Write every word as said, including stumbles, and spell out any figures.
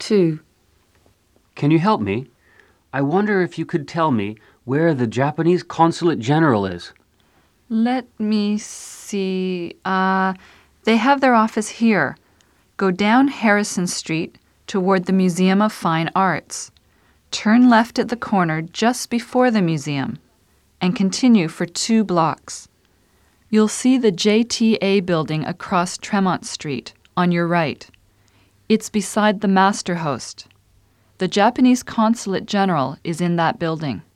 two. Can you help me? I wonder if you could tell me where the Japanese Consulate General is. Let me see. Uh, they have their office here. Go down Harrison Street toward the Museum of Fine Arts. Turn left at the corner just before the museum and continue for two blocks. You'll see the J T A building across Tremont Street on your right. It's beside the Master Host. The Japanese Consulate General is in that building.